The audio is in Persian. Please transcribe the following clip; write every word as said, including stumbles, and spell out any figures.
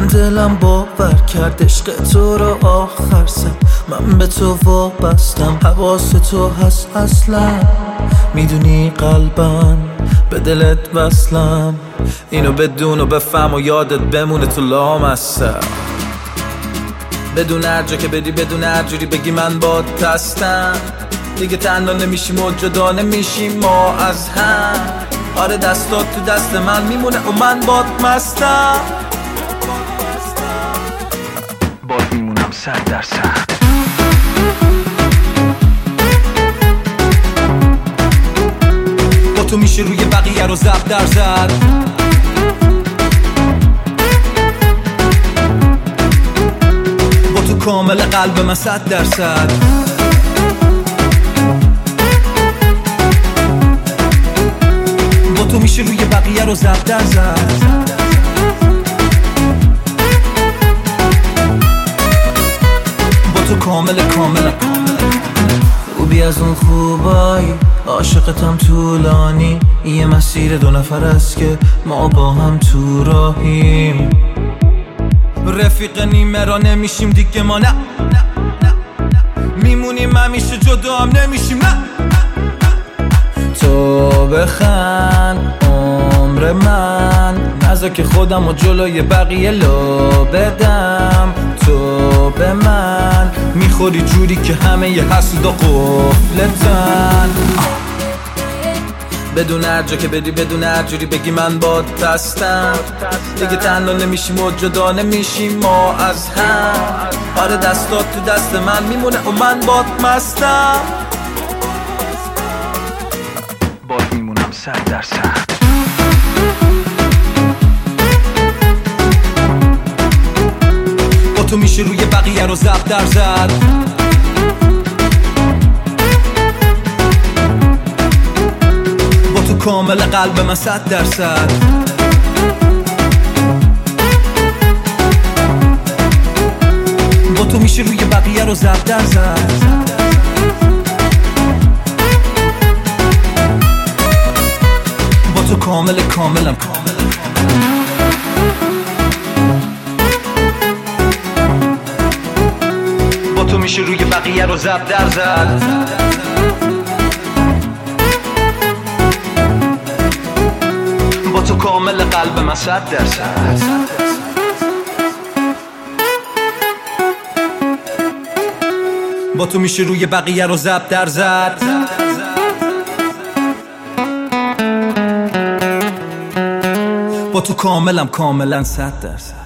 من دلم باور کرد عشق تو رو آخر سر. من به تو وابستم، حواس تو هست اصلا. میدونی قلبم به دلت وصلم، اینو بدون و بفهم و یادت بمونه تو لامصب. بدون هر جا که بدی، بدون هر جوری بگی من باد هستم. دیگه تنها نمیشیم و جدا نمیشیم ما از هم. آره دستات تو دست من میمونه و من باد مستم. باد میمونم صد درصد. با تو میشه روی بقیه رو ضرب در زد. با تو کامل قلب من صد درصد. با تو میشه روی بقیه رو ضرب در زد. با تو کامل کامل خوبی از اون خوبایی، عاشقتم طولانی. یه مسیر دو نفر است که ما با هم تو راهیم. رفیق نیمه را نمیشیم دیگه ما، نه میمونیم همیشه جدا هم نمیشیم، نه. تو بخند عمر من، نذار که خودم و جلوی بقیه لو بدم. تو به من میخوری جوری که همه ی حسودا قفلتن. بدون هر جا که بدی، بدون هر جوری بگی من باد هستم. دیگه تنها نمیشیم و جدا نمیشیم ما از هم. آره دستات تو دست من میمونه و من باد مستم. باد میمونم صد درصد. با تو میشه روی بقیه رو ضرب در زد. با تو کامل قلب من صد درصد. با تو میشه روی بقیه رو ضرب در زد. با تو کامل کاملم کامل. با تو میشه روی بقیه رو ضرب در زد. با تو کامل قلب من صد درصد. با تو میشه روی بقیه رو ضرب در زد. با تو کاملم کاملا صد درصد.